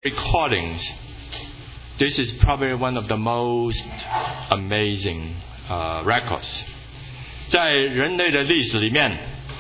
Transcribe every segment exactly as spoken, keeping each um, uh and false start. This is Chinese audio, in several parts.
recordings, this is probably one of the most amazing uh, records. 在人类的历史里面，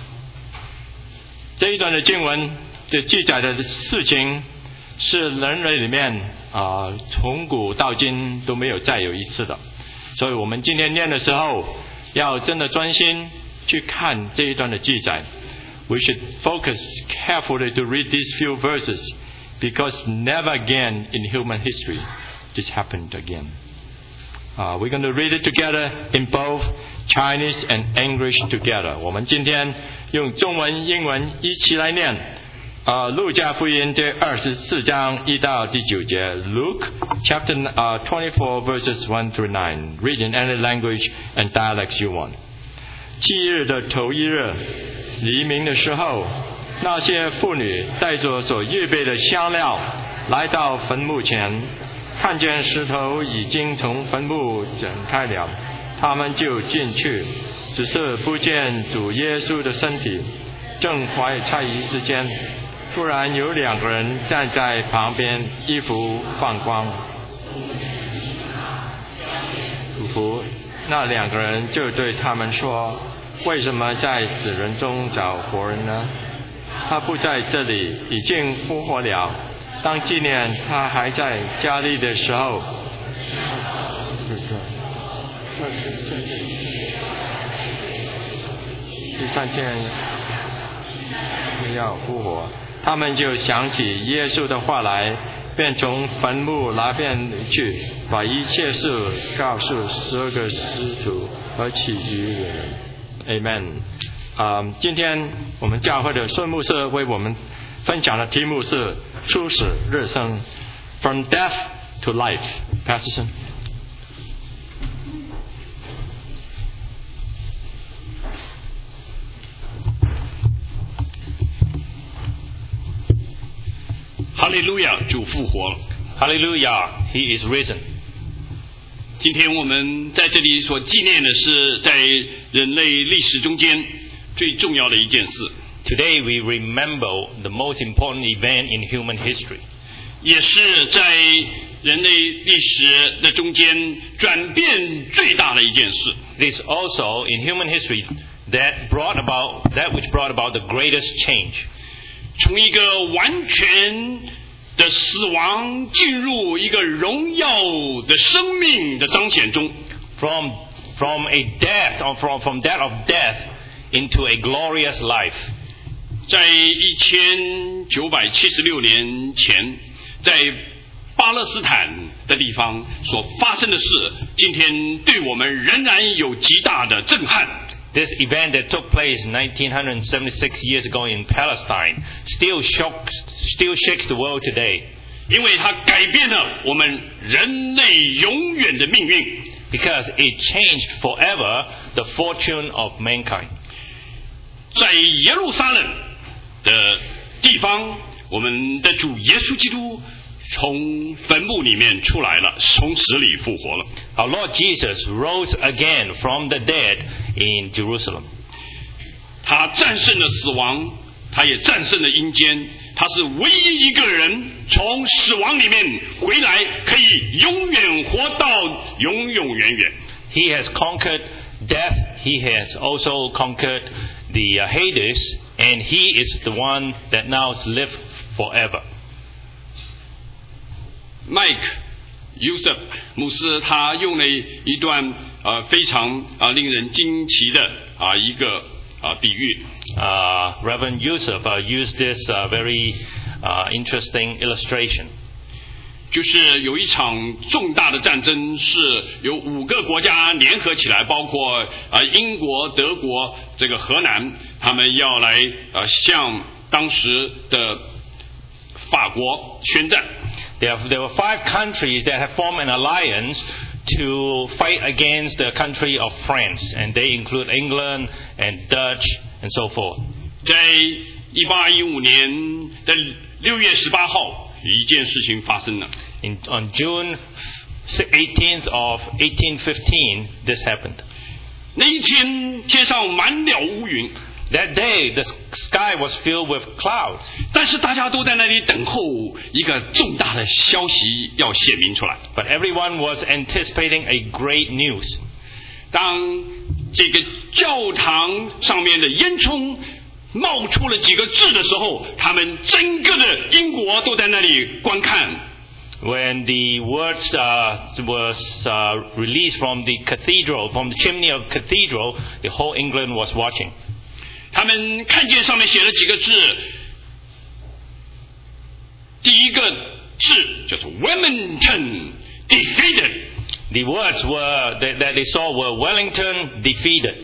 这一段的经文的记载的事情，是人类里面啊、呃、从古到今都没有再有一次的。所以我们今天念的时候，要真的专心去看这一段的记载。We should focus carefully to read these few verses, because never again in human history this happened again. Uh, we're going to read it together in both Chinese and English together. 我们今天用中文、英文一起来念。呃，路加福音第二十四章一到第九节 ，Luke chapter uh, twenty-four verses one through nine. Read in any language and dialects you want. 七日的头一日，黎明的时候，那些妇女带着所预备的香料，来到坟墓前，看见石头已经从坟墓展开了，他们就进去，只是不见主耶稣的身体。正怀猜疑之间，突然有两个人站在旁边，衣服放光。主仆那两个人就对他们说：“为什么在死人中找活人呢？他不在这里，已经复活了。当纪念他还在家里的时候，第三天要复活。”他们就想起耶稣的话来，便从坟墓那边去，把一切事告诉十二个使徒和其余的人。Amen。呃，今天我们教会的孙牧师为我们分享的题目是出死日生 ，From Death to Life。Pastor Sun。 哈利路亚，主复活了。 Hallelujah, He is risen. 今天我们在这里所纪念的是在人类历史中间最重要的一件事。 Today we remember the most important event in human history. 也是在人类历史的中间转变最大的一件事。 It is also in human history that brought about that which brought about the greatest change. 从一个完全的死亡进入一个荣耀的生命的彰显中 from from a death or from from that of death into a glorious life. 在一千九百七十六年前，在巴勒斯坦的地方所发生的事，今天对我们仍然有极大的震撼。 This event that took place nineteen seventy-six years ago in Palestine still shocks, still shakes the world today. 因为它改变了我们人类永远的命运。 Because it changed forever the fortune of mankind. 在耶路撒冷的地方，我们的主耶稣基督从坟墓里面出来了，从死里复活了。 Our Lord Jesus rose again from the dead in Jerusalem. 他战胜了死亡，他也战胜了阴间，他是唯一一个人从死亡里面回来，可以永远活到永永远远。 He has conquered death. He has also conquered the uh, Hades, and he is the one that now lives forever. Mike Yusuf 牧师他用了一段呃非常啊、呃、令人惊奇的啊、呃、一个啊、呃、比喻。 Uh, Reverend Yusuf uh, used this uh, very uh, interesting illustration. 就是有一场重大的战争，是有五个国家联合起来，包括啊、呃、英国、德国、这个荷兰，他们要来呃向当时的法国宣战。 There, there were five countries that have formed an alliance to fight against the country of France, and they include England and Dutch and so forth. 在一八一五年的六月十八号，一件事情发生了。 In, on June eighteenth of eighteen fifteen, this happened. 那一天天上满了乌云。 That day, the sky was filled with clouds. 但是大家都在那里等候一个重大的消息要显明出来。 But everyone was anticipating a great news. 当这个教堂上面的烟囱冒出了几个字的时候，他们整个的英国都在那里观看。 When the words uh, was uh, released from the cathedral, from the chimney of the cathedral, the whole England was watching. 他们看见上面写了几个字，第一个字就是 Wellington defeated. The words were that, that they saw were Wellington defeated.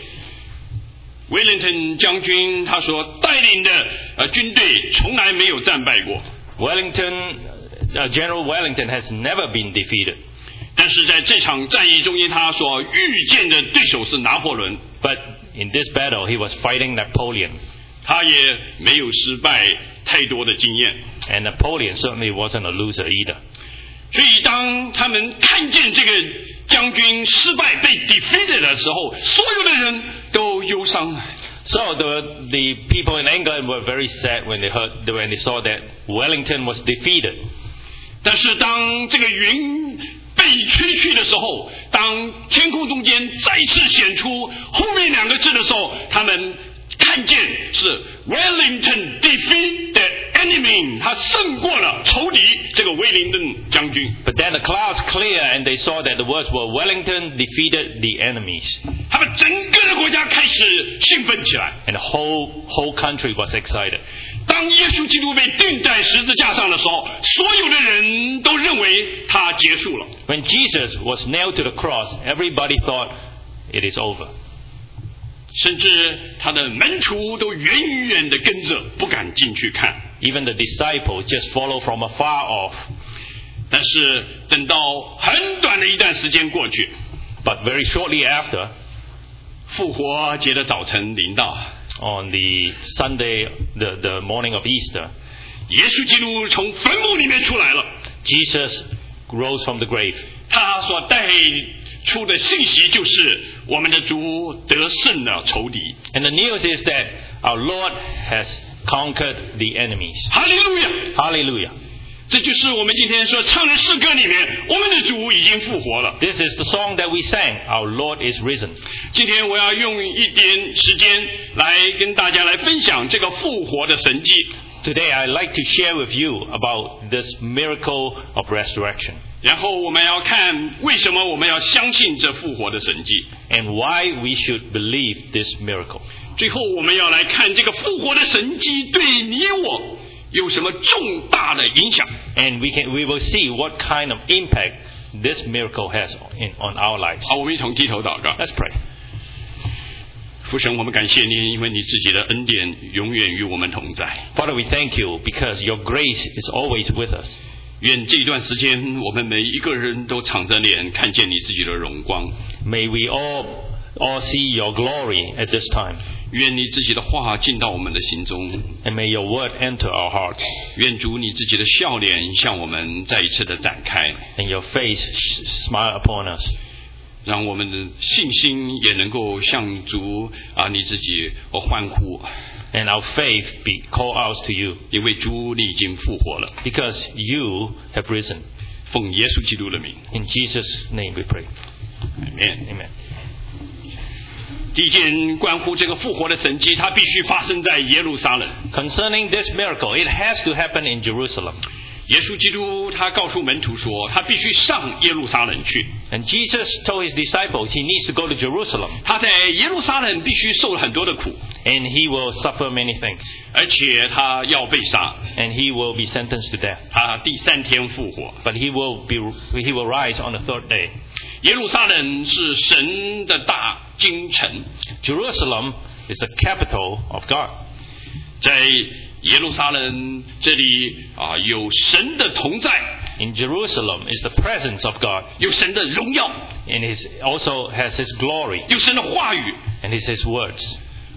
Wellington 将军他所带领的呃军队从来没有战败过。 Wellington, uh, General Wellington has never been defeated. 但是在这场战役中间，他所遇见的对手是拿破仑。 But in this battle, he was fighting Napoleon. 他也没有失败太多的经验。 And Napoleon certainly wasn't a loser either. 所以当他们看见这个将军失败被 defeated 的时候，所有的人都忧伤。 So the the people in England were very sad when they heard when they saw that Wellington was defeated. 但是当这个云被吹去的时候，当天空中间再次显出后面两个字的时候，他们看见是 Wellington defeat the enemy， 他胜过了仇敌这个威灵顿将军。 But then the clouds clear and they saw that the words were Wellington defeated the enemies. 他们整个的国家开始兴奋起来。 And the whole whole country was excited. 当耶稣基督被钉在十字架上的时候，所有的人都认为他结束了。 When Jesus was nailed to the cross, everybody thought it is over. 甚至他的门徒都远远的跟着，不敢进去看。 Even the disciples just follow from afar off. 但是等到很短的一段时间过去， But very shortly after, 复活节的早晨临到， on the Sunday, the, the morning of Easter, 耶稣基督从坟墓里面出来了。 Jesus rose from the grave. 他所带出的信息就是我们的主得胜了仇敌。 And the news is that our Lord has conquered the enemies. 哈利路亚！ Hallelujah. 这就是我们今天所唱的诗歌里面，我们的主已经复活了。 This is the song that we sang, Our Lord is risen. 今天我要用一点时间来跟大家来分享这个复活的神迹。 Today I'd like to share with you about this miracle of resurrection. 然后我们要看为什么我们要相信这复活的神迹， And why we should believe this miracle. 最后我们要来看这个复活的神迹对你我有什么重大的影响。 And we can we will see what kind of impact this miracle has in, on our lives. 好，我们一同低头祷告。 Let's pray. 父神，我们感谢你，因为你自己的恩典永远与我们同在。 Father, we thank you because your grace is always with us. 愿这一段时间，我们每一个人都敞着脸看见你自己的荣光。 May we all all see your glory at this time. 愿你自己的话进到我们的心中。 And may your word enter our hearts. 愿主你自己的笑脸向我们再一次的展开， And your face smile upon us. 让我们的信心也能够向主啊你自己哦欢呼。 And our faith be called out to you. 因为主你已经复活了。 Because you have risen. 奉耶稣基督的名 In Jesus' name we pray. Amen Amen. 第一件关乎这个复活的神迹，它必须发生在耶路撒冷。 Concerning this miracle, it has to happen in Jerusalem. 耶稣基督他告诉门徒说，他必须上耶路撒冷去。 And Jesus told his disciples he needs to go to Jerusalem. 他在耶路撒冷必须受了很多的苦， And he will suffer many things. 而且他要被杀， And he will be sentenced to death. 他第三天复活。 But he will be he will rise on the third day. 耶路撒冷是神的大京城， Jerusalem is the capital of God. 在耶路撒冷这里啊，有神的同在， In Jerusalem is the presence of God. 有神的荣耀， And he also has his glory. 有神的话语。 And it's his words.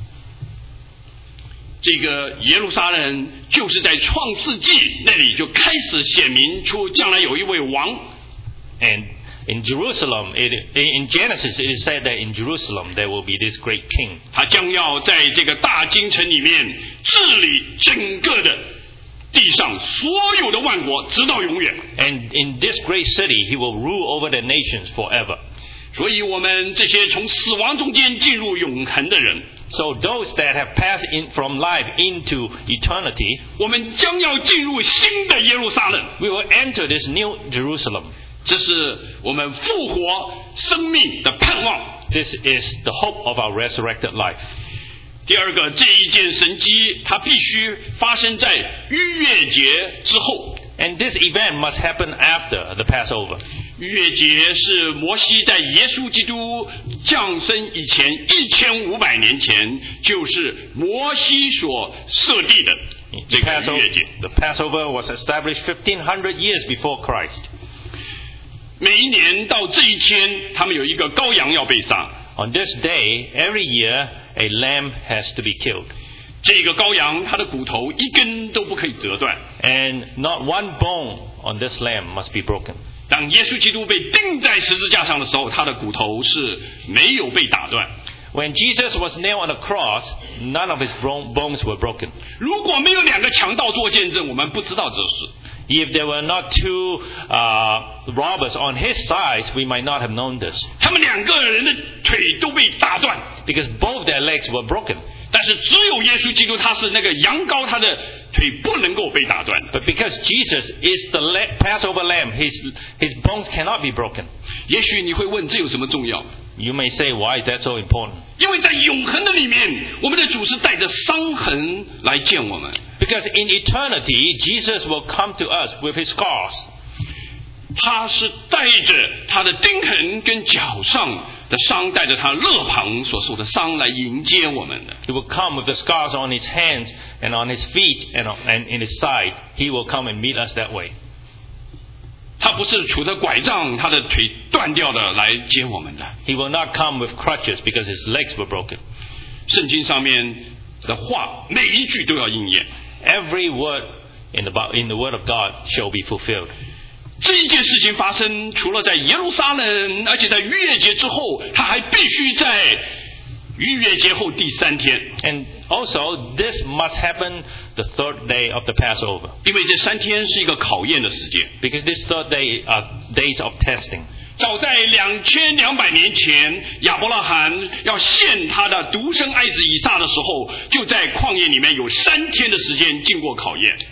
这个耶路撒冷就是在创世纪那里就开始显明出将来有一位王。 And In Jerusalem, it, in Genesis, it is said that in Jerusalem there will be this great king. 他将要在这个大京城里面治理整个的地上所有的万国，直到永远。 And in this great city, he will rule over the nations forever. 所以我们这些从死亡中间进入永恒的人， So those that have passed in from life into eternity, 我们将要进入新的耶路撒冷。 we will enter this new Jerusalem. 这是我们复活生命的盼望。 This is the hope of our resurrected life. 第二个，这一件神迹它必须发生在逾越节之后。 And this event must happen after the Passover. 逾越节是摩西在耶稣基督降生以前一千五百年前，就是摩西所设立的这 The 个逾 Passover, 越节。 the Passover was established fifteen hundred years before Christ. 每一年到这一天，他们有一个羔羊要被杀。 On this day, every year, a lamb has to be killed. 这个羔羊，它的骨头一根都不可以折断。 And not one bone on this lamb must be broken. 当耶稣基督被钉在十字架上的时候，他的骨头是没有被打断。 When Jesus was nailed on the cross, none of his bro- bones were broken. 如果没有两个强盗做见证，我们不知道这事。 If there were not two uh, robbers on his side, we might not have known this. 他们两个人的腿都被打断， Because both their legs were broken. 但是只有耶稣基督，他是那个羊羔，他的腿不能够被打断。 But because Jesus is the la- Passover lamb, his, his bones cannot be broken. 也许你会问，这有什么重要？ You may say, why is that so important? 因为在永恒的里面，我们的主是带着伤痕来见我们。 Because in eternity, Jesus will come to us with his scars. 他是带着他的钉痕跟脚上的伤，带着他肋旁所受的伤来迎接我们的。 He will come with the scars on his hands and on his feet and, on, and in his side. He will come and meet us that way. 他不是杵着拐杖，他的腿断掉的来接我们的。 He will not come with crutches because his legs were broken. 圣经上面的话，每一句都要应验。 Every word in the, Bi- in the word of God shall be fulfilled. 这一件事情发生，除了在耶路撒冷，而且在逾越节之后，他还必须在逾越节后第三天。 And also, this must happen the third day of the Passover. 因为这三天是一个考验的时间。 Because this third day are days of testing. 早在两千两百年前，亚伯拉罕要献他的独生爱子以撒的时候，就在旷野里面有三天的时间经过考验。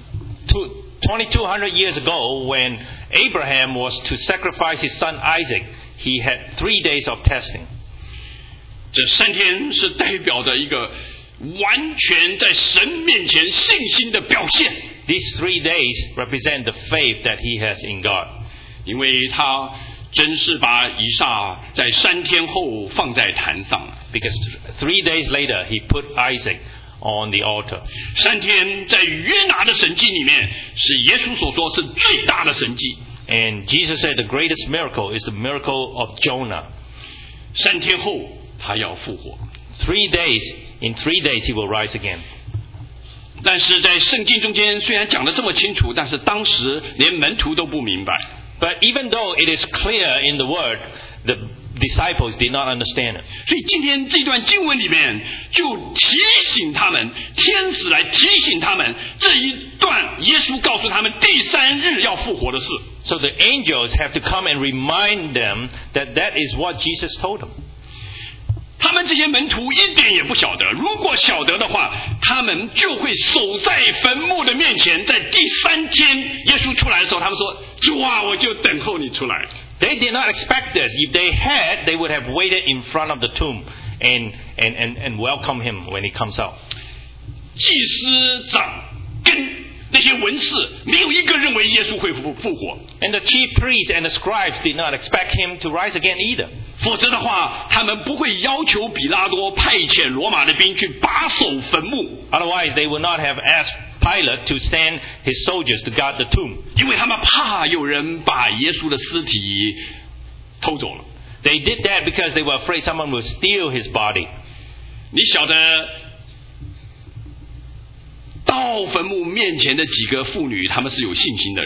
twenty-two hundred years ago, when Abraham was to sacrifice his son Isaac, he had three days of testing. 这三天是代表的一个完全在神面前信心的表现。 These three days represent the faith that he has in God. 因为他真是把以撒在三天后放在坛上了。 Because three days later, he put Isaac on the altar. 三天在约拿的神迹里面，是耶稣所说是最大的神迹。 And Jesus said the greatest miracle is the miracle of Jonah. 三天后他要复活。 Three days, in three days he will rise again. 但是在圣经中间虽然讲得这么清楚，但是当时连门徒都不明白。 But even though it is clear in the word, the disciples did not understand it. 所以今天这段经文里面就提醒他们，天使来提醒他们这一段耶稣告诉他们第三日要复活的事。 So the angels have to come and remind them that that is what Jesus told them. 他们这些门徒一点也不晓得，如果晓得的话，他们就会守在坟墓的面前，在第三天耶稣出来的时候，他们说：“主啊，我就等候你出来。” They did not expect this. If they had, they would have waited in front of the tomb and, and, and, and welcome him when he comes out. 祭司长跟那些文士没有一个认为耶稣会复复活， And the chief priests and the scribes did not expect him to rise again either. 否则的话，他们不会要求比拉多派遣罗马的兵去把守坟墓， Otherwise, they would not have asked Pilate to send his soldiers to guard the tomb. 因为他们怕有人把耶稣的尸体偷走了。 They did that because they were afraid someone would steal his body. 你晓得，到坟墓面前的几个妇女，她们是有信心的人。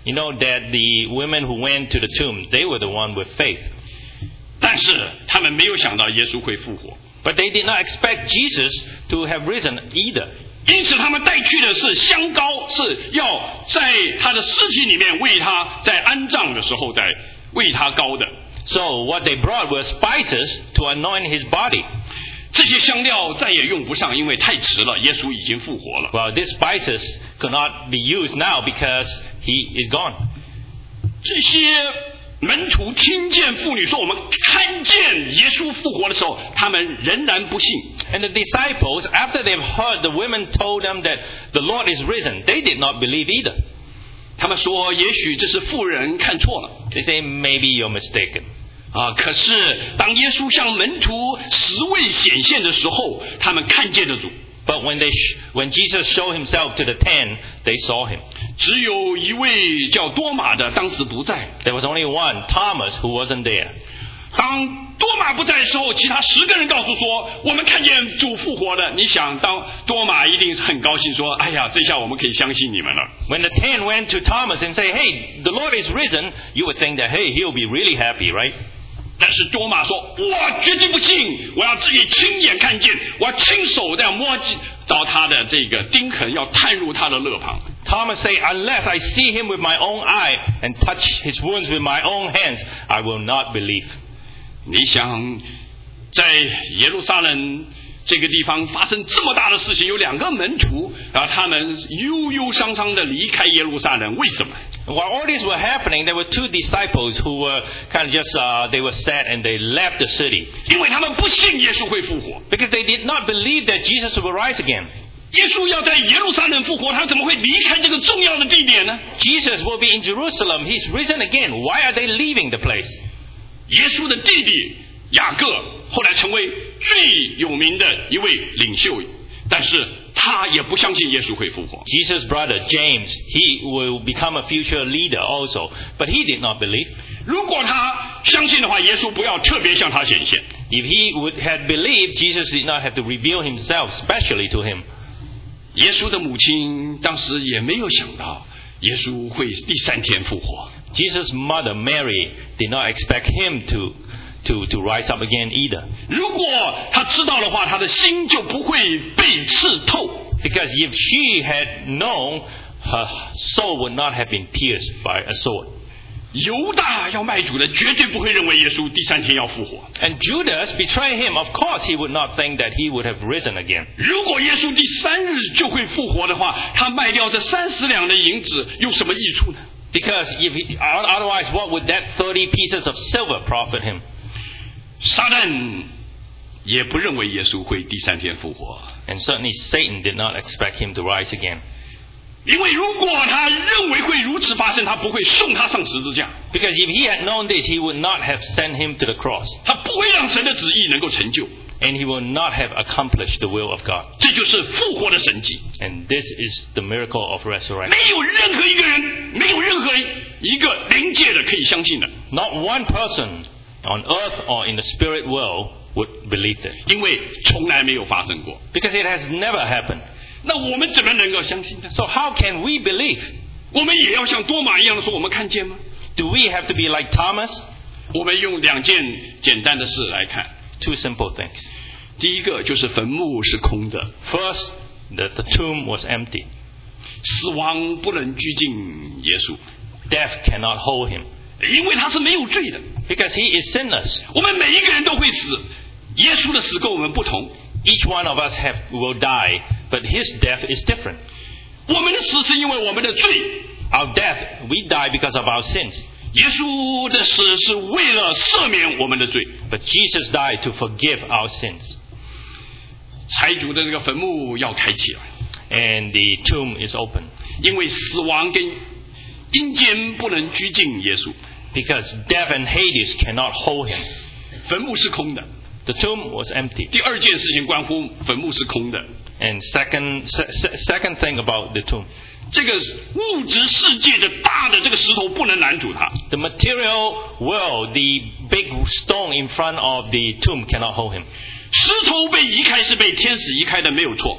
You know that the women who went to the tomb, they were the one with faith. 但是他们没有想到耶稣会复活， But they did not expect Jesus to have risen either. 因此他们带去的是香膏，是要在他的尸体里面为他在安葬的时候再为他膏的。 So what they brought were spices to anoint his body. 这些香料再也用不上，因为太迟了，耶稣已经复活了。 Well, these spices could not be used now because he is gone. 这些门徒听见妇女说我们看见耶稣复活的时候，他们仍然不信。 And the disciples, after they've heard the women told them that the Lord is risen, they did not believe either. 他们说也许这是妇人看错了。 They say, maybe you're mistaken. 啊！可是当耶稣向门徒十位显现的时候，他们看见了主。 But when they, sh- when Jesus showed himself to the ten, they saw him. 只有一位叫多马的当时不在。 There was only one, Thomas, who wasn't there. 当多马不在的时候，其他十个人告诉说：“我们看见主复活了。”你想，当多马一定是很高兴，说：“哎呀，这下我们可以相信你们了。” When the ten went to Thomas and say, hey, the Lord is risen, you would think that, hey, he'll be really happy, right? 但是多马说：“我绝对不信，我要自己亲眼看见，我要亲手这样摸着他的这个钉痕，要探入他的肋旁。” Thomas say, unless I see him with my own eye and touch his wounds with my own hands, I will not believe. 你想，在耶路撒冷这个地方发生这么大的事情，有两个门徒，然后他们忧忧伤伤的离开耶路撒冷，为什么？ While all this were happening, there were two disciples who were kind of just, uh, they were sad and they left the city. 因为他们不信耶稣会复活。 Because they did not believe that Jesus will rise again. 耶稣要在耶路撒冷复活，他怎么会离开这个重要的地点呢？ Jesus will be in Jerusalem. He's risen again. Why are they leaving the place? 耶稣的弟弟雅各后来成为最有名的一位领袖，但是他也不相信耶稣会复活。 Jesus' brother James, he will become a future leader also, but he did not believe. 如果他相信的话，耶稣不要特别向他显现。 If he would have believed, Jesus did not have to reveal himself specially to him. 耶稣的母亲当时也没有想到耶稣会第三天复活。 Jesus' mother Mary did not expect him to, to, to rise up again either. 如果他知道的话，他的心就不会被刺透。 Because if she had known, her soul would not have been pierced by a sword. 犹大要卖主的绝对不会认为耶稣第三天要复活。 And Judas betrayed him. Of course, he would not think that he would have risen again. 如果耶稣第三日就会复活的话，他卖掉这三十两的银子有什么益处呢？ Because if he, otherwise, what would that thirty pieces of silver profit him? 撒旦也不认为耶稣会第三天复活， And certainly Satan did not expect him to rise again. 因为如果他认为会如此发生，他不会送他上十字架， Because if he had known this, he would not have sent him to the cross. 他不会让神的旨意能够成就。 And he will not have accomplished the will of God. 这就是复活的神迹。 And this is the miracle of resurrection. 没有任何一个人，没有任何一个灵界的可以相信的， Not one person on earth or in the spirit world would believe this. 因为从来没有发生过。 Because it has never happened. 那我们怎么能够相信呢？ So how can we believe? 我们也要像多马一样的说，我们看见吗？ Do we have to be like Thomas? 我们用两件简单的事来看。 Two simple things. 第一个就是坟墓是空的， First, the, the tomb was empty. 死亡不能拘禁耶稣， Death cannot hold him. 因为他是没有罪的。 Because he is sinless. 我们每一个人都会死，耶稣的死跟我们不同。 Each one of us have, will die, but his death is different. 我们的死是因为我们的罪， Our death, we die because of our sins. 耶稣的死是为了赦免我们的罪。 But Jesus died to forgive our sins. 财主的这个坟墓要开起来， And the tomb is open. 因为死亡跟阴间不能拘禁耶稣， Because death and Hades cannot hold him. 坟墓是空的。 The tomb was empty. 第二件事情关乎坟墓是空的， And second, se- se- second thing about the tomb. 这个物质世界的大的这个石头不能拦住它。 The material world, the big stone in front of the tomb cannot hold him. 石头被移开是被天使移开的，没有错。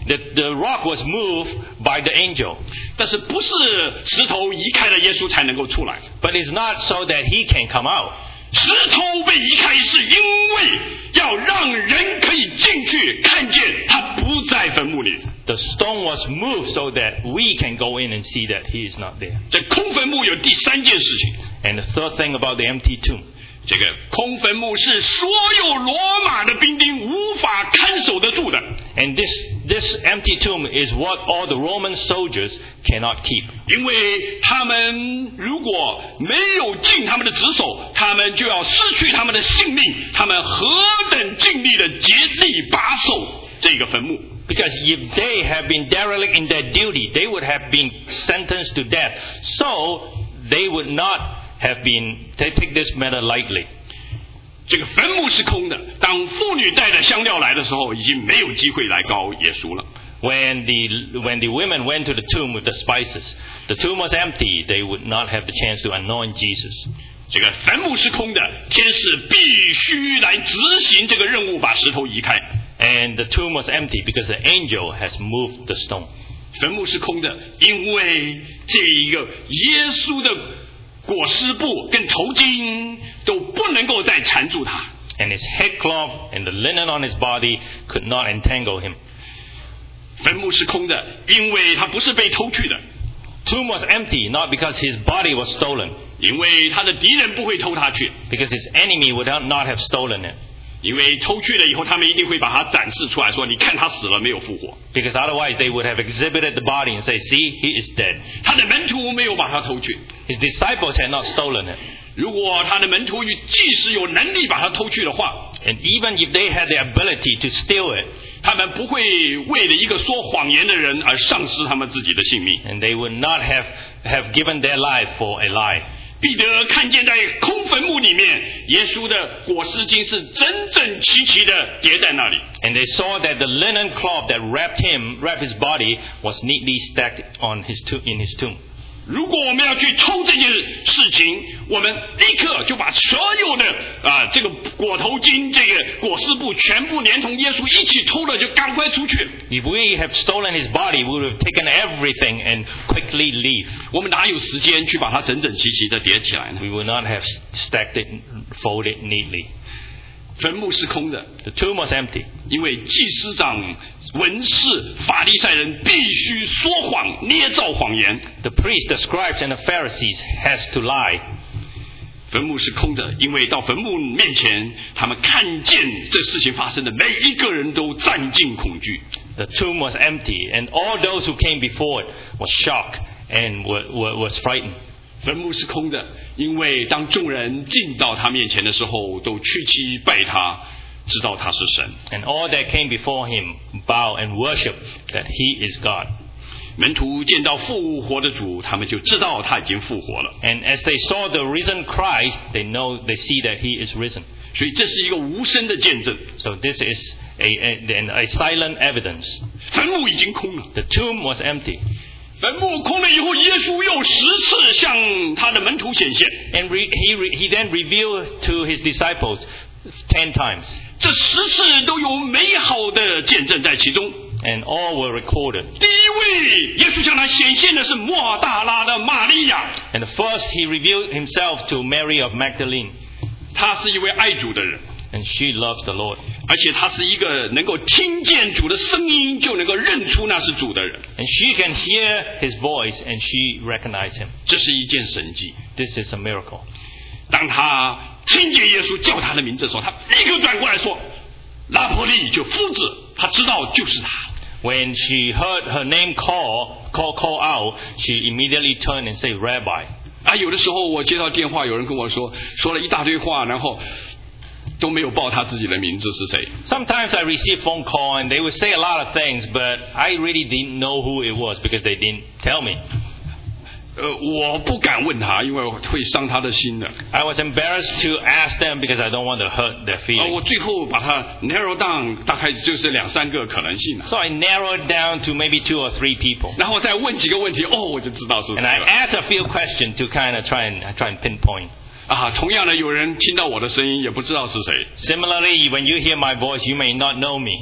The, the rock was moved by the angel. 但是不是石头移开了耶稣才能够出来。 But it's not so that he can come out. 石头被移开是因为要让人可以进去看见他不在坟墓里。 The stone was moved so that we can go in and see that he is not there. 这空坟墓有第三件事情。 And the third thing about the empty tomb. 这个空坟墓是所有罗马的兵丁无法看守得住的。 And this, this empty tomb is what all the Roman soldiers cannot keep. 因为他们如果没有尽他们的职守，他们就要失去他们的性命。他们何等尽力的竭力把守这个坟墓。 Because if they have been derelict in their duty, they would have been sentenced to death. So they would not have been, they take this matter lightly. 这个坟墓是空的，当妇女带着香料来的时候，已经没有机会来膏耶稣了。 When the, when the women went to the tomb with the spices, the tomb was empty, they would not have the chance to anoint Jesus. 这个坟墓是空的，天使必须来执行这个任务，把石头移开。 And the tomb was empty because the angel has moved the stone. 坟墓是空的，因为这一个耶稣的裹尸布跟头巾都不能够再缠住他。 And his headcloth and the linen on his body could not entangle him. 坟墓是空的，因为他不是被偷去的。 Tomb was empty, not because his body was stolen. 因为他的敌人不会偷他去。 Because his enemy would not have stolen it. 因为偷去了以后，他们一定会把它展示出来，说：“你看他死了，没有复活。” Because otherwise they would have exhibited the body and say, "See, he is dead." 他的门徒没有把它偷去。 His disciples had not stolen it. 如果他的门徒即使有能力把它偷去的话 ，and even if they had the ability to steal it, 他们不会为了一个说谎言的人而丧失他们自己的性命。 and they would not have have given their life for a lie. 彼得看见在空坟墓里面，耶稣的裹尸巾是整整齐齐的叠在那里。 And they saw that the linen cloth that wrapped him, wrapped his body, was neatly stacked on his to- in his tomb. 如果我们要去偷这件事情，我们立刻就把所有的啊这个裹头巾、这个裹尸布全部连同耶稣一起偷了，就赶快出去。 If we have stolen his body, we would have taken everything and quickly leave. 我们哪有时间去把它整整齐齐的叠起来呢？ We would not have stacked it, folded neatly. 坟墓是空的， The tomb was empty. 因为祭司长、文士、法利赛人必须说谎、捏造谎言。 The priests, the scribes, and the Pharisees has to lie. 坟墓是空的，因为到坟墓面前，他们看见这事情发生的每一个人都战尽恐惧。 The tomb was empty, and all those who came before it were shocked and were, were, was frightened. 坟墓是空的，因为当众人进到他面前的时候，都屈膝拜他，知道他是神。 And all that came before him bow and worship that he is God. 门徒见到复活的主，他们就知道他已经复活了。 And as they saw the risen Christ, they know, they see that he is risen. 所以这是一个无声的见证。 So this is a, a, a silent evidence. 坟墓已经空了。 The tomb was empty. 坟墓空了以后，耶稣又十次向他的门徒显现。 And re, he, re, he then revealed to his disciples ten times. 这十次都有美好的见证在其中。 And all were recorded. 第一位耶稣向他显现的是莫大拉的玛利亚。 And the first he revealed himself to Mary of Magdalene. 她是一位爱主的人。 And she loves the Lord. 而且她是一个能够听见主的声音就能够认出那是主的人。 And she can hear his voice and she recognized him. 这是一件神迹。 This is a miracle. 当他听见耶稣叫他的名字的时候，他立刻转过来说：“拉波利，就夫子。”他知道就是他。 When she heard her name call, call, call out, she immediately turned and said, Rabbi. 啊，有的时候我接到电话，有人跟我说，说了一大堆话，然后都没有报他自己的名字是谁。 Sometimes I receive phone call and they would say a lot of things, but I really didn't know who it was because they didn't tell me. 呃，我不敢问他，因为会伤他的心的。 I was embarrassed to ask them because I don't want to hurt their 啊， feelings. 我最后把它 narrow down， 大概就是两三个可能性了。 So I narrowed down to maybe two or three people. 然后再问几个问题，哦，我就知道是谁 And I 了。 asked a few questions to kind of try and try and pinpoint. 啊，同样的，有人听到我的声音也不知道是谁。 Similarly, when you hear my voice, you may not know me.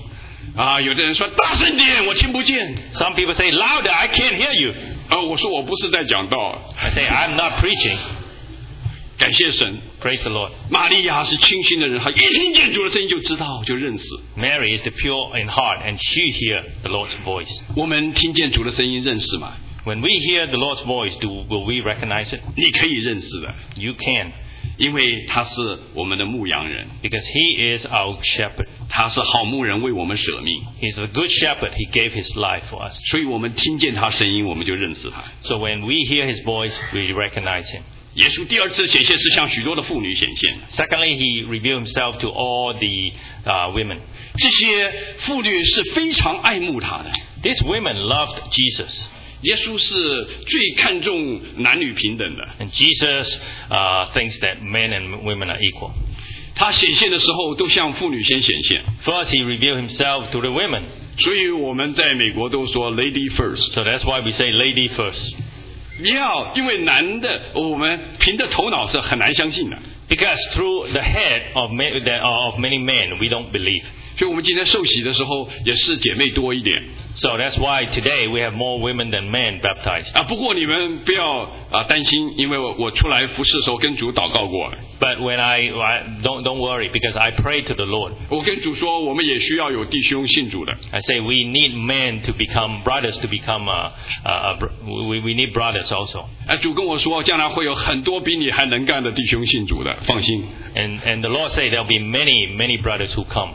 啊，有的人说大声点，我听不见。 Some people say louder, I can't hear you. 啊，我说我不是在讲道。 I say I'm not preaching. 感谢神 Praise the Lord. 玛利亚是清心的人，她一听见主的声音就知道，就认识。 Mary is the pure in heart, and she hear the Lord's voice. 我们听见主的声音认识吗？ When we hear the Lord's voice, do will we recognize it? 你可以认识的， You can, 因为他是我们的牧羊人， because He is our shepherd. 他是好牧人，为我们舍命， He's a good shepherd. He gave His life for us. 所以我们听见他声音，我们就认识他。 So when we hear His voice, we recognize Him. 耶稣第二次显现是向许多的妇女显现， Secondly, He revealed Himself to all the uh, women. 这些妇女是非常爱慕他的。 These women loved Jesus. 耶稣是最看重男女平等的， And Jesus uh, thinks that men and women are equal. 他显现的时候都向妇女先显现， First, He revealed Himself to the women. 所以我们在美国都说 lady first。 So that's why we say lady first. 你要因为男的，我们凭着头脑是很难相信的， Because through the head of, ma- the- of many men, we don't believe. 所以我们今天受洗的时候也是姐妹多一点 So that's why today we have more women than men baptized. 啊。不过你们不要啊担心，因为我我出来服侍的时候跟主祷告过， But when I, I don't don't worry, because I pray to the Lord. 我跟主说我们也需要有弟兄信主的。 I say we need men to become brothers to become uh, uh, uh, we we need brothers also. 啊，主跟我说，将来会有很多比你还能干的弟兄信主的，放心。 And and the Lord say there'll be many many brothers who come.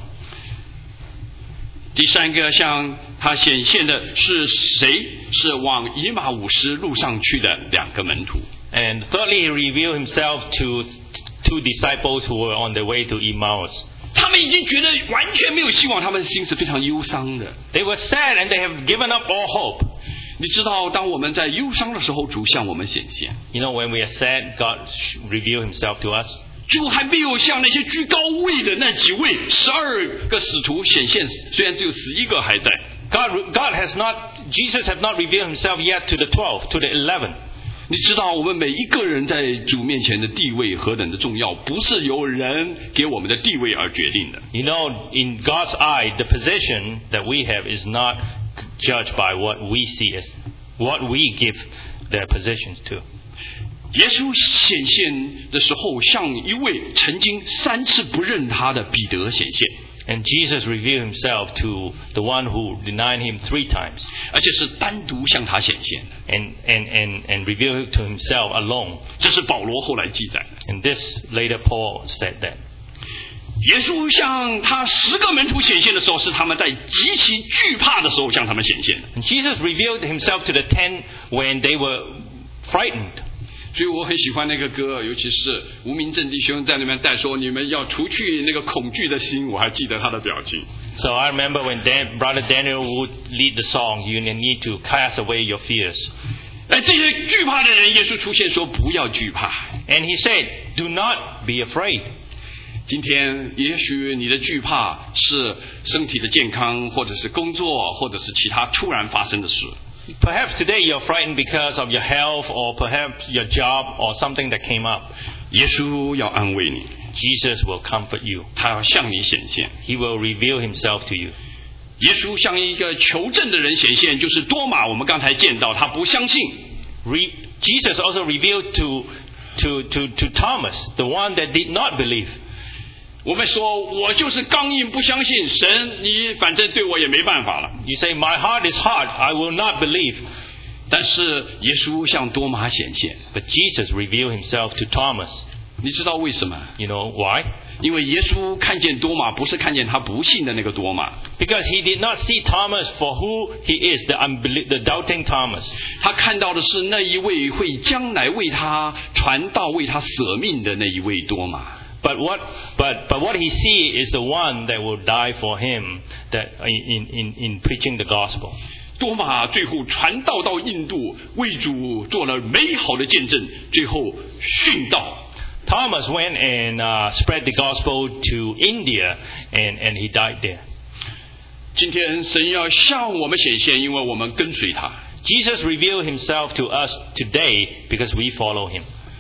第三个向他显现的是谁？是往以马五斯路上去的两个门徒。 And thirdly, He revealed Himself to two disciples who were on their way to Emmaus. 他们已经觉得完全没有希望，他们的心是非常忧伤的。 They were sad and they have given up all hope. 你知道，当我们在忧伤的时候，主向我们显现。 You know, when we are sad, God reveals Himself to us. 主还没有向那些居高位的那几位十二个使徒显现，虽然只有十一个还在。 God, God has not, Jesus has not revealed Himself yet to the twelve, to the eleven. 你知道，我们每一个人在主面前的地位何等的重要，不是由人给我们的地位而决定的。 You know, in God's eye, the position that we have is not judged by what we see as what we give their positions to. 耶稣显现的时候，向一位曾经三次不认他的彼得显现， And Jesus revealed Himself to the one who denied Him three times. 而且是单独向他显现的。 And, and, and, and revealed to Himself alone. 这是保罗后来记载的。 And this later Paul said that. 耶稣向他十个门徒显现的时候，是他们在极其惧怕的时候向他们显现的。 And Jesus revealed Himself to the ten when they were frightened. 所以我很喜欢那个歌，尤其是吴明正弟兄在那边带说，你们要除去那个恐惧的心，我还记得他的表情。 So I remember when Dan, Brother Daniel would lead the song, you need to cast away your fears. 哎，这些惧怕的人，耶稣出现说不要惧怕。 And He said, do not be afraid. 今天也许你的惧怕是身体的健康，或者是工作，或者是其他突然发生的事。 Perhaps today you're frightened because of your health or perhaps your job or something that came up. 耶稣要安慰你， Jesus will comfort you. 他要向你显现。 He will reveal Himself to you. 耶稣向一个求证的人显现，就是多马。我们刚才见到他不相信， Re- Jesus also revealed to, to, to, to Thomas, the one that did not believe. 我们说我就是刚硬不相信神，你反正对我也没办法了。 You say, my heart is hard, I will not believe. 但是耶稣向多马显现， But Jesus revealed Himself to Thomas. 你知道为什么？ You know why? 因为耶稣看见多马，不是看见他不信的那个多马， Because He did not see Thomas for who he is, the, unbelie- the doubting Thomas. 他看到的是那一位会将来为他传道、为他舍命的那一位多马。 But what, but, but what he sees is the one that will die for him that in, in, in preaching the gospel. 多马最后传道到印度，为主做了美好的见证，最后殉道。 Thomas went and uh, spread the gospel to India, and, and he died there. 今天神要向我们显现，因为我们跟随他。 Jesus revealed Himself to us today because we follow Him.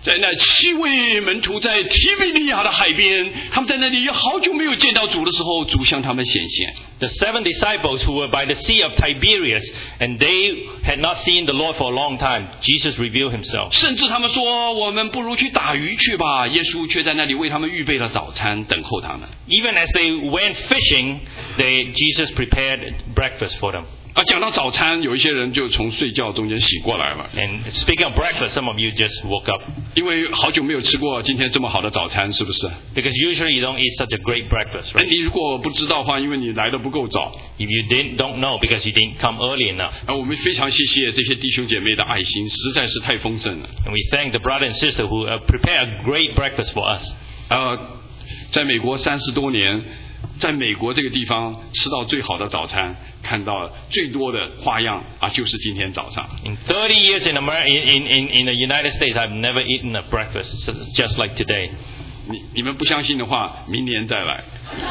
在那七位门徒在提比利亚的海边，他们在那里好久没有见到主的时候，主向他们显现。 The seven disciples who were by the Sea of Tiberias, and they had not seen the Lord for a long time, Jesus revealed himself. 甚至他们说：“我们不如去打鱼去吧。”耶稣却在那里为他们预备了早餐，等候他们。 Even as they went fishing, they, Jesus prepared breakfast for them. 啊，讲到早餐，有一些人就从睡觉中间醒过来了。 And speaking of breakfast, some of you just woke up. 因为好久没有吃过今天这么好的早餐，是不是？ Because usually you don't eat such a great breakfast, 哎， right? 你如果不知道的话，因为你来的不够早。 If you didn't, don't know because you didn't come early enough. 啊，我们非常谢谢这些弟兄姐妹的爱心，实在是太丰盛了。 And we thank the brother and sister who uh, prepared a great breakfast for us. 呃，在美国三十多年，在美国这个地方吃到最好的早餐，看到最多的花样啊，就是今天早上。 In thirty years in America, in, in, in the United States, I've never eaten a breakfast just like today. 你你们不相信的话，明年再来。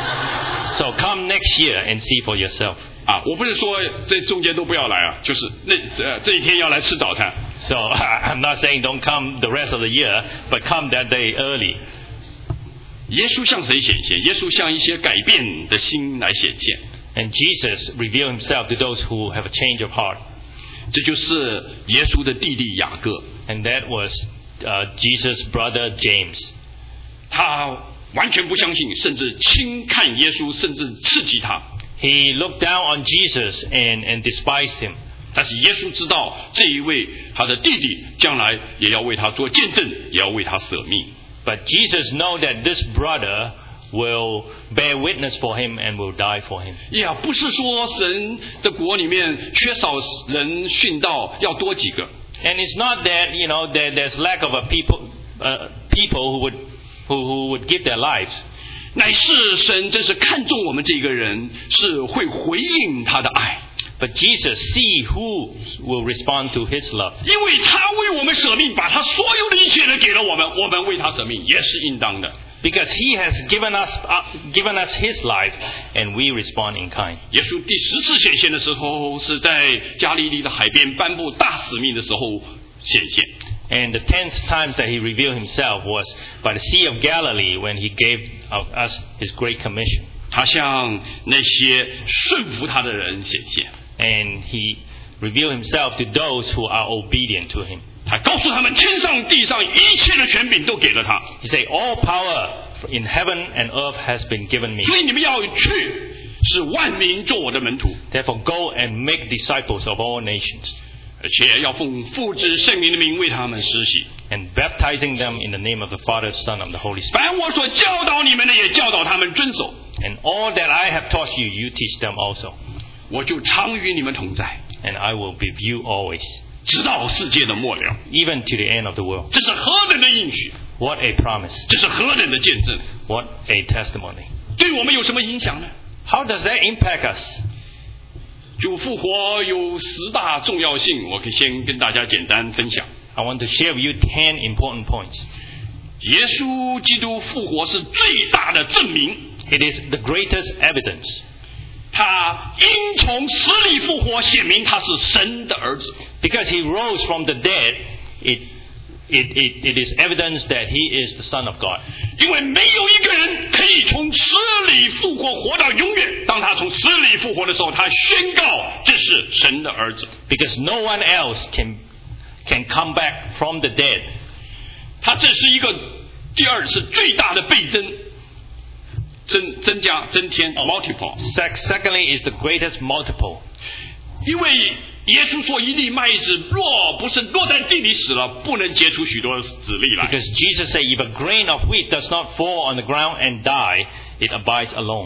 So come next year and see for yourself. 啊，我不是说这中间都不要来啊，就是那呃这一天要来吃早餐。 So I'm not saying don't come the rest of the year, but come that day early. 耶稣向谁显现？耶稣向一些改变的心来显现。 And Jesus revealed himself to those who have a change of heart. 这就是耶稣的弟弟雅各， And that was uh, Jesus' brother James. 他完全不相信，甚至轻看耶稣，甚至刺激他。 He looked down on Jesus and, and despised him. 但是耶稣知道这一位他的弟弟将来也要为他做见证，也要为他舍命。 But Jesus knew that this brother will bear witness for him and will die for him. 呀，不是说神的国里面缺少人殉道，要多几个。 And it's not that, you know, that there's lack of a people, uh, people who would, who, who would give their lives. 乃是神真是看重我们这个人，是会回应他的爱。 But Jesus see who will respond to his love. 因为他为我们舍命，把他所有的一切都给了我们，我们为他舍命也是应当的。 Because he has given us, uh, given us his life, and we respond in kind. 耶稣第十次显现的时候，是在加利利的海边颁布大使命的时候显现。 And the tenth time that he revealed himself was by the Sea of Galilee when he gave us his great commission. 他向那些顺服他的人显现。 And he revealed himself to those who are obedient to him. 他告诉他们，天上地上一切的权柄都给了他。 He said, all power in heaven and earth has been given me. 所以你们要去，使万民做我的门徒， Therefore go and make disciples of all nations, 而且要奉父子圣灵的名为他们施洗。 and baptizing them in the name of the Father, Son, and the Holy Spirit. 凡我所教导你们的，也教导他们遵守。 And all that I have taught you, you teach them also. 我就常与你们同在， And I will be with you always, 直到世界的末了。 even to the end of the world. 这是何等的应许！ What a promise. 这是何等的见证！ What a testimony. 对我们有什么影响呢？ How does that impact us? 主复活有十大重要性，我可以先跟大家简单分享。 I want to share with you ten important points. 耶稣基督复活是最大的证明， It is the greatest evidence. 他因从死里复活，显明他是神的儿子。 Because he rose from the dead, it, it, it, it is evidence that he is the Son of God. 因为没有一个人可以从死里复活，活到永远。当他从死里复活的时候，他宣告这是神的儿子。 Because no one else can, can come back from the dead. 他这是一个第二是最大的倍增，增增加增添 multiple。 Sec- secondly is the greatest multiple. 因为耶稣说，一粒麦子若不是落在地里死了，不能结出许多子粒来。 Because Jesus said, if a grain of wheat does not fall on the ground and die, it abides alone.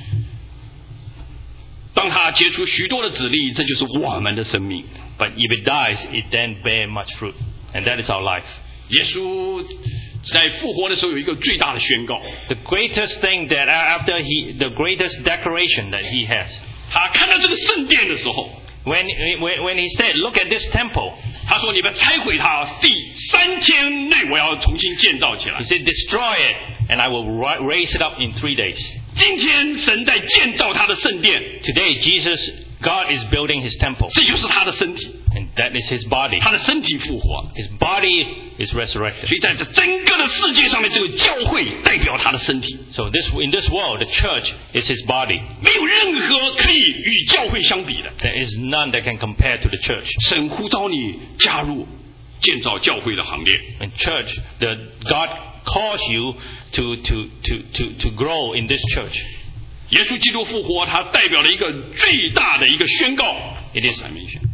当他结出许多的子粒，这就是我们的生命。 But if it dies, it then bear much fruit. And that is our life. 耶稣在复活的时候有一个最大的宣告， The greatest thing that after he, the greatest declaration that he has. 他看到这个圣殿的时候， When, when, when he said, look at this temple, 他说：“你们拆毁它，第三天内我要重新建造起来。 he said, destroy it, and I will ri- raise it up in three days. ” 今天神在建造他的圣殿， Today, Jesus, God is building his temple. 这就是他的身体。 And That is his body. 他的身体复活。 His body is resurrected. 所以在这整个的世界上面，这个教会代表他的身体。 So this in this world, the church is his body. 没有任何可以与教会相比的。 There is none that can compare to the church. 神呼召你加入建造教会的行列。 In church, the God calls you to to to to to grow in this church. 耶稣基督复活，它代表了一个最大的一个宣告。 It is,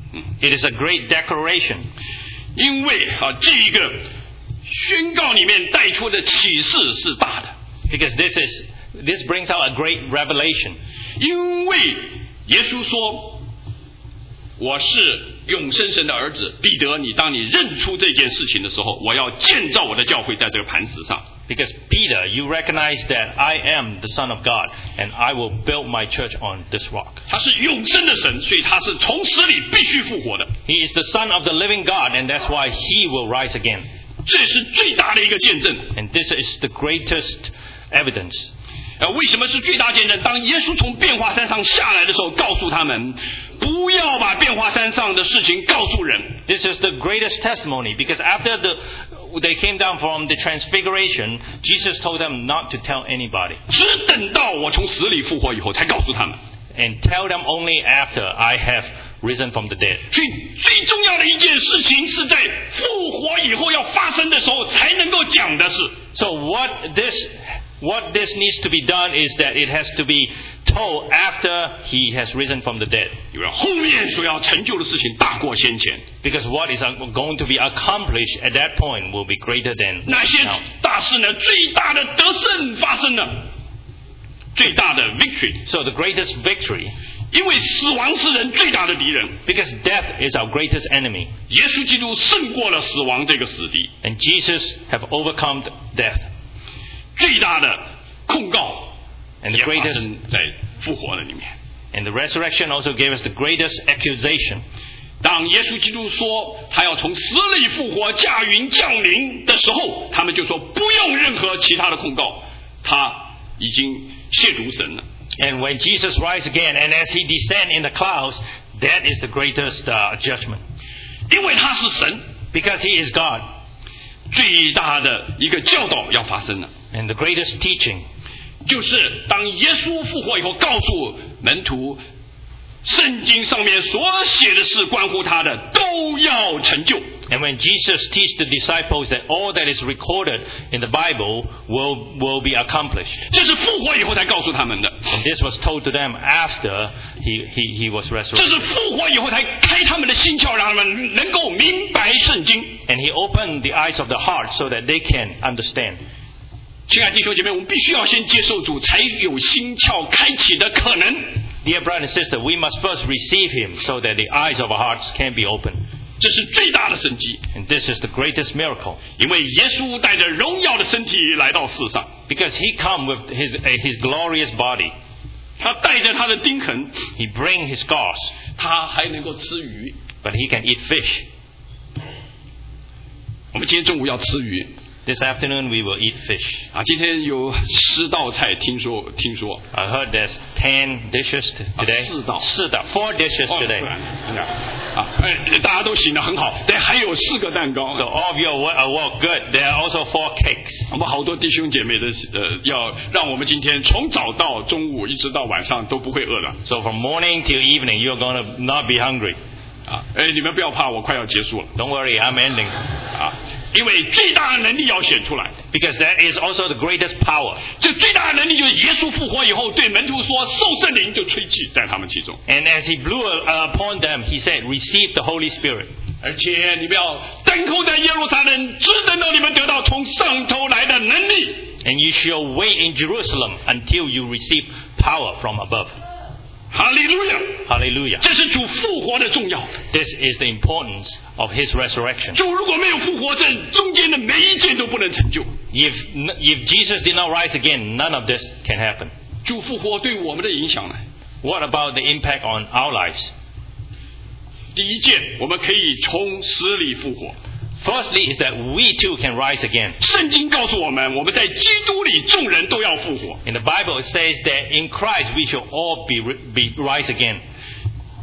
it is a great declaration. 因为啊，这一个宣告里面带出的启示是大的。 Because this is this brings out a great revelation. 因为耶稣说：“我是永生神的儿子。”彼得，你当你认出这件事情的时候，我要建造我的教会在这个磐石上。 Because Peter, you recognize that I am the Son of God, and I will build my church on this rock. 他是永生的神，所以他是从死里必须复活的。 He is the Son of the living God, and that's why he will rise again. 这是最大的一个见证。 And this is the greatest evidence. 呃，为什么是最大见证？当耶稣从变化山上下来的时候，告诉他们不要把变化山上的事情告诉人。 This is the greatest testimony, because after the they came down from the transfiguration, Jesus told them not to tell anybody. 只等到我从死里复活以后，才告诉他们。 And tell them only after I have risen from the dead. 所以最重要的一件事情是在复活以后要发生的时候才能够讲的事。 So what this what this needs to be done is that it has to be told after he has risen from the dead. 因为后面所要成就的事情大过先前。 Because what is going to be accomplished at that point will be greater than 那些 now. 大事呢，最大的得胜发生了，最大的 victory。 So the greatest victory, 因为死亡是人最大的敌人， because death is our greatest enemy. 耶稣基督胜过了死亡这个死敌。 And Jesus have overcome death. 最大的控告 And 也 the 发 greatest 生在复活的里面。 and the resurrection also gave us the greatest accusation. 当耶稣基督说他要从死里复活，驾云降临的时候，他们就说不用任何其他的控告，他已经亵渎神了。 And when Jesus rise again, and as he descend in the clouds, that is the greatest uh, judgment. 因为他是神， Because he is God. 最大的一个教导要发生了， And the greatest teaching, 就是当耶稣复活以后，告诉门徒，圣经上面所写的事关乎他的都要成就。 and when Jesus teach the disciples that all that is recorded in the Bible will, will be accomplished. 这是复活以后才告诉他们的， And this was told to them after he, he, he was 这 resurrected. 是复活以后才开他们的心窍，让他们能够明白圣经。 And he opened the eyes of the heart so that they can understand. 亲爱的弟兄姐妹，我们必须要先接受主，才有心窍开启的可能。 Dear brother and sister, we must first receive him so that the eyes of our hearts can be opened. 这是最大的神迹， And this is the greatest miracle. 因为耶稣带着荣耀的身体来到世上， Because he come with his, uh, his glorious body. 他带着他的钉痕， He bring his scars, 他还能够吃鱼。 but he can eat fish. 我们今天中午要吃鱼 This afternoon we will eat fish. 啊！今天有十道菜，听说听说 I heard there's ten dishes t- today. 四道。 四道. Four dishes 哦 today. 啊，哎，大家都醒得很好，但还有四个蛋糕。 So all of you are wo- are well good. There are also four cakes. 我们好多弟兄姐妹的呃，要让我们今天从早到中午一直到晚上都不会饿的 So from morning till evening you're going to not be hungry. 啊！哎，你们不要怕，我快要结束了 Don't worry, I'm ending. 啊！因为最大的能力要显出来， Because that is also the greatest power. 这最大的能力就是耶稣复活以后对门徒说，受圣灵就吹气在他们其中， And as he blew uh, upon them, he said, receive the Holy Spirit. 而且你们要等候在耶路撒冷，只等到你们得到从上头来的能力。 And you shall wait in Jerusalem until you receive power from above. 哈利路亚！ Hallelujah. 这是主复活的重要。 This is the importance of his resurrection. 主如果没有复活，这中间的每一件都不能成就。 If, if Jesus did not rise again, none of this can happen. 主复活对我们的影响呢？ What about the impact on our lives? 第一件，我们可以从死里复活。 Firstly is that we too can rise again. 圣经告诉我们，我们在基督里众人都要复活。 In the Bible it says that in Christ we shall all be, be rise again.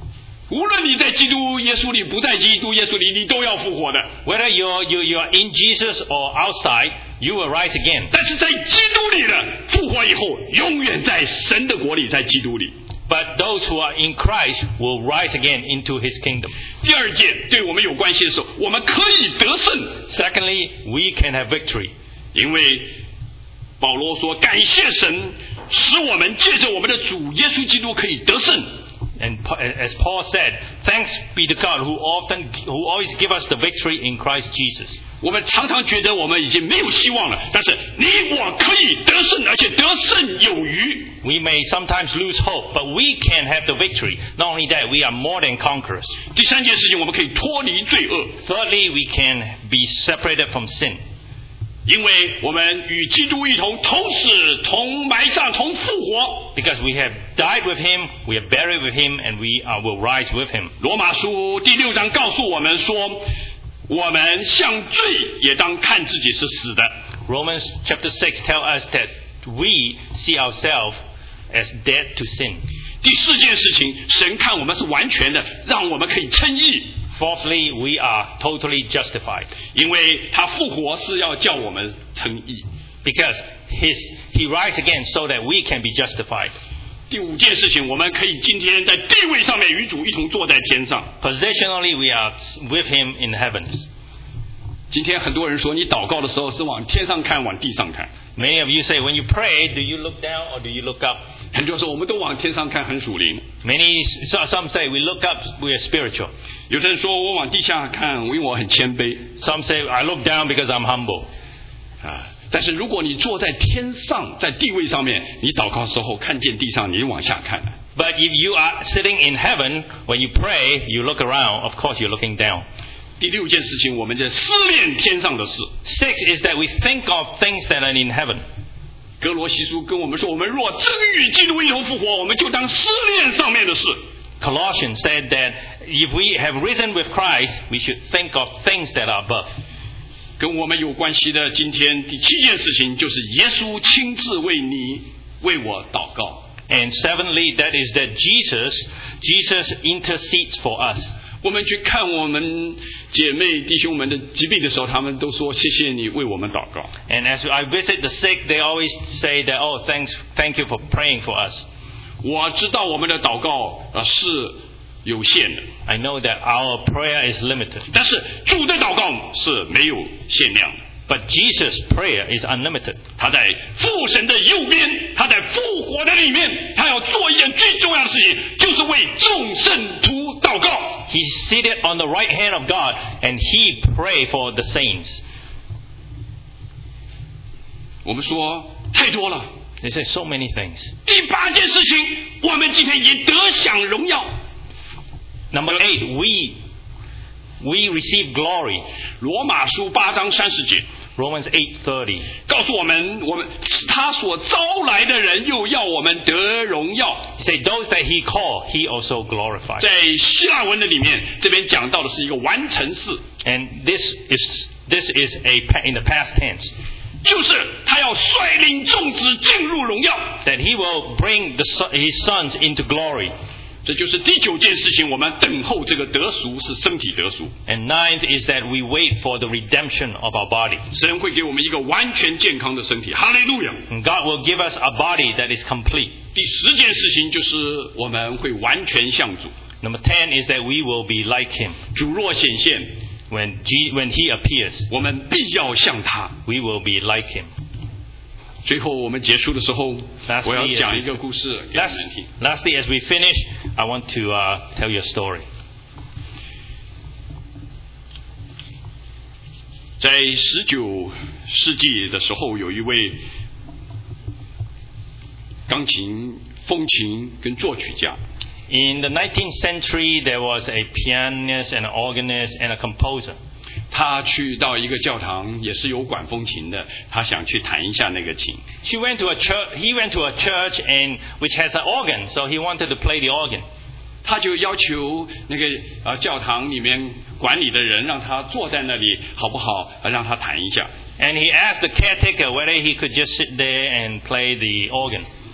无论你在基督耶稣里，不在基督耶稣里，你都要复活的。 Whether you're, you, you're in Jesus or outside, you will rise again. 但是在基督里的复活以后，永远在神的国里，在基督里。 But those who are in Christ will rise again into His kingdom. 第二件对我们有关系的时候，我们可以得胜。 Secondly, we can have victory. 因为保罗说，感谢神，使我们借着我们的主耶稣基督可以得胜。 And as Paul said, thanks be to God who often, who always give us the victory in Christ Jesus. 我们常常觉得我们已经没有希望了，但是你我可以得胜，而且得胜有余。 We may sometimes lose hope, but we can have the victory. Not only that, we are more than conquerors. 第三件事情，我们可以脱离罪恶。 Thirdly, we can be separated from sin. 因为我们与基督一同同死、同埋葬、同复活。 Because we have died with Him, we are buried with Him, and we uh, will rise with Him. 罗马书第六章告诉我们说，我们像罪也当看自己是死的。 Romans chapter six tells us that we see ourselves as dead to sin. 第四件事情，神看我们是完全的，让我们可以称义。 Fourthly, we are totally justified. 因为他复活是要叫我们称义。 Because his, he rise again so that we can be justified. 第五件事情，我们可以今天在地位上面与主一同坐在天上。 Positionally, we are with Him in the heavens. 今天很多人说，你祷告的时候是往天上看，往地上看。 Many of you say, when you pray, do you look down or do you look up? 很多人说，我们都往天上看，很属灵。 Many, some say, we look up, we are spiritual. 有的人说，我往地下看，因为我很谦卑。 Some say, I look down because I'm humble. 啊，但是如果你坐在天上，在地位上面，你祷告的时候看见地上，你往下看。 But if you are sitting in heaven, when you pray, you look around, of course you're looking down. 第六件事情，我们就思念天上的事。 Six is that we think of things that are in heaven. 哥罗西书跟我们说，我们若真与基督一同复活，我们就当思念上面的事。 Colossians said that if we have risen with Christ, we should think of things that are above. 跟我们有关系的今天第七件事情，就是耶稣亲自为你、为我祷告。 And seventhly, that is that Jesus, Jesus intercedes for us. 我们去看我们姐妹弟兄们的疾病的时候，他们都说谢谢你为我们祷告。 And as I visit the sick, they always say that, oh, thanks, thank you for praying for us. 我知道我们的祷告呃是有限的。 I know that our prayer is limited. 但是主的祷告是没有限量的。 But Jesus' prayer is unlimited. 他在父神的右边，他在复活的里面，他要做一件最重要的事情，就是为众圣徒祷告。 He's seated on the right hand of God, and He pray for the saints. 我们说太多了。 They say so many things. 第八件事情，我们今天已经得享荣耀。 Number eight, we we receive glory. 罗马书八章三十节。 Romans eight thirty 告诉我们，我们他所招来的人，又要我们得荣耀。 He said, those that He called, He also glorified. 在希腊文的里面，这边讲到的是一个完成式。 And this is this is a in the past tense. 就是他要率领众子进入荣耀。 That He will bring the, His sons into glory. 这就是第九件事情，我们等候这个得赎是身体得赎。 And ninth is that we wait for the redemption of our body. 神会给我们一个完全健康的身体，哈利路亚。 And God will give us a body that is complete. 第十件事情就是我们会完全像主。 Number ten is that we will be like Him. 主若显现 When, G, when He appears, 我们必要像他。 we will be like Him. 最后我们结束的时候， Lastly, 我要讲一个故事给你们 Last, 听。 lastly, as we finish, I want to uh, tell you a story. 在十九世纪的时候，有一位钢琴、风琴跟作曲家。 In the nineteenth century, there was a pianist and an organist and a composer. 他去到一个教堂，也是有管风琴的，他想去弹一下那个琴。 She went to a church. He went to a church and which has an organ, so he wanted to play the organ. 他就要求那个呃教堂里面管理的人，让他坐在那里，好不好？让他弹一下。 And he asked the caretaker whether he could just sit there and play the organ.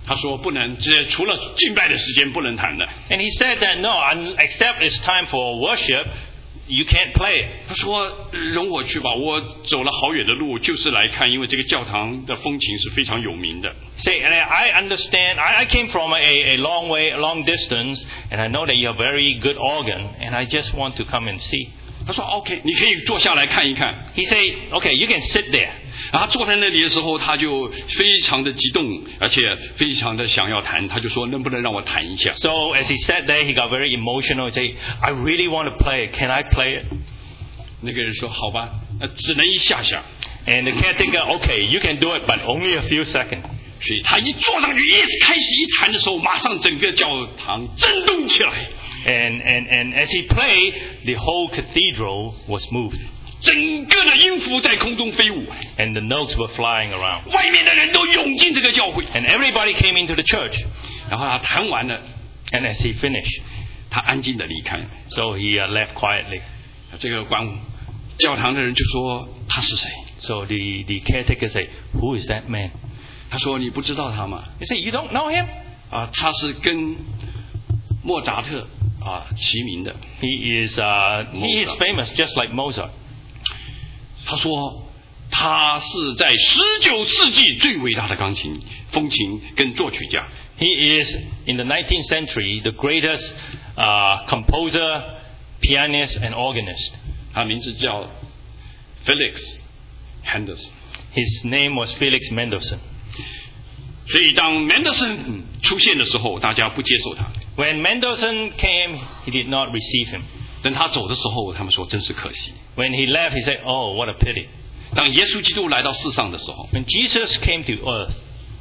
他说不能，这除了敬拜的时间不能弹的。 And he said that no, except it's time for worship, you can't play it. 他说容我去吧，我走了好远的路，就是来看，因为这个教堂的风琴是非常有名的。 Say, and I understand. I, I came from a, a long way, a long distance, and I know that you have very good organ, and I just want to come and see. 他说 OK， 你可以坐下来看一看。 He said, OK, you can sit there. 然后坐在那里的时候，他就非常的激动，而且非常的想要弹。他就说能不能让我弹一下 ？So as he sat there, he got very emotional. He said, I really want to play it. Can I play it? 那个人说好吧，那只能一下下。 And the caretaker, OK, you can do it, but only a few seconds. 所以他一坐上去，一开始一弹的时候，马上整个教堂震动起来。 And and and as he played, the whole cathedral was moved. 整个的音符在空中飞舞 ，and the notes were flying around. 外面的人都涌进这个教会 and everybody came into the church. 然后他弹完了 and as he finished, 他安静的离开 so he uh, left quietly. 这个管教堂的人就说他是谁 So the the caretaker said, who is that man? 他说你不知道他吗 He said, you don't know him? 啊，他是跟莫扎特啊齐名的 He is uh, he is famous just like Mozart. 他说他是在十九世纪最伟大的钢琴风琴跟作曲家 He is in the nineteenth century the greatest uh, composer, pianist and organist. 他名字叫 Felix Mendelssohn. His name was Felix Mendelssohn. 所以当 Mendelssohn 出现的时候，大家不接受他。 When Mendelssohn came, he did not receive him. 等他走的时候，他们说真是可惜。 When he left, he said, "Oh, what a pity." 当耶稣基督来到世上的时候， When Jesus came to earth,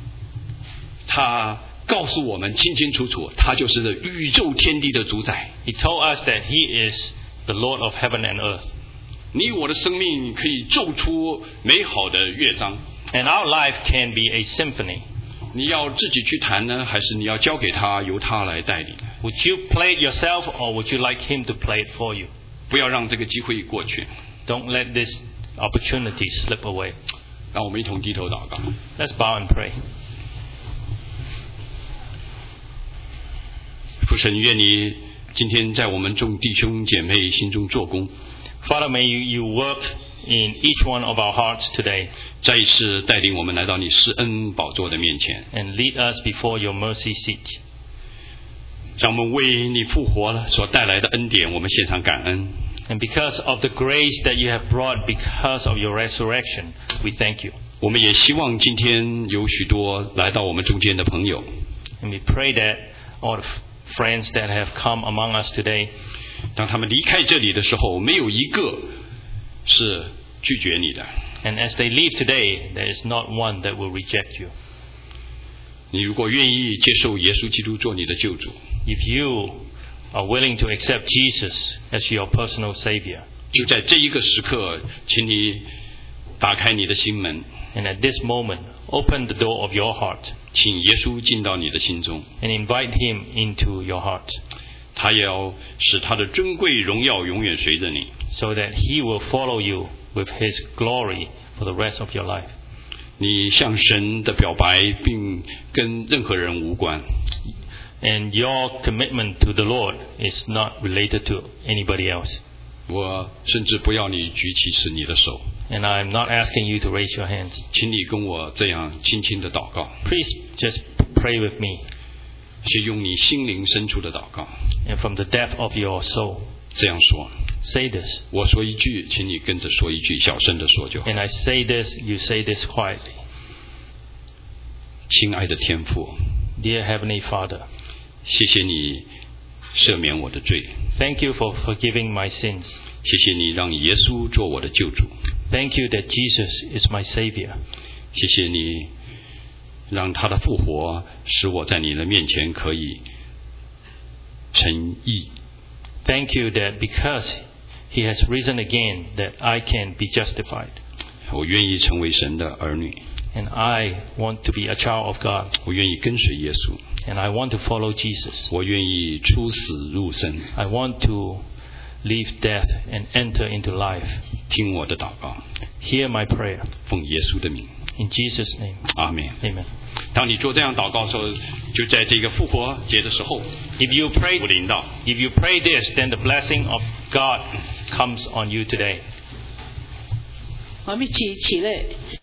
他告诉我们清清楚楚，他就是宇宙天地的主宰。 he told us that he is the Lord of heaven and earth. 你我的生命可以奏出美好的乐章。 And our life can be a symphony. 你要自己去弹呢，还是你要交给他，由他来带领？ Would you play it yourself, or would you like him to play it for you? 不要让这个机会过去。 Don't let this opportunity slip away. 让我们一同低头祷告。 Let's bow and pray. 父神，愿你今天在我们众弟兄姐妹心中做工。 Father, may you, you work in each one of our hearts today. 再一次带领我们来到你施恩宝座的面前， And lead us before your mercy seat. 让我们为你复活了所带来的恩典，我们献上感恩。 And because of the grace that you have brought because of your resurrection, we thank you. 我们也希望今天有许多来到我们中间的朋友， And we pray that all the friends that have come among us today, 当他们离开这里的时候，没有一个是拒绝你的。 and as they leave today, there is not one that will reject you. 你如果愿意接受耶稣基督做你的救主， If you are willing to accept Jesus as your personal Savior, 就在这一个时刻，请你打开你的心门， and at this moment, open the door of your heart 请耶稣进到你的心中， and invite Him into your heart, 他也要使他的尊贵荣耀永远随着你。 so that He will follow you with His glory for the rest of your life. 你向神的表白并跟任何人无关， And your commitment to the Lord is not related to anybody else. 我甚至不要你举起是你的手， And I'm not asking you to raise your hands. 请你跟我这样轻轻的祷告， Please just pray with me. 是用你心灵深处的祷告。 And from the depth of your soul, 这样说， say this. 我说一句，请你跟着说一句，小声的说就好。 And I say this, you say this quietly. 亲爱的天父， Dear Heavenly Father, 谢谢你赦免我的罪， thank you for forgiving my sins. 谢谢你让耶稣做我的救主， Thank you that Jesus is my Savior. 谢谢你让他的复活使我在你的面前可以称义。 Thank you that because He has risen again, that I can be justified. 我愿意成为神的儿女， And I want to be a child of God. 我愿意跟随耶稣， And I want to follow Jesus. 我愿意出死入生。 I want to leave death and enter into life. 听我的祷告， Hear my prayer. 奉耶稣的名。 In Jesus' name. 阿们。 Amen. 当你做这样祷告的时候，就在这个复活节的时候， If you pray, 福临到。 if you pray this, then the blessing of God comes on you today. 我们起起来。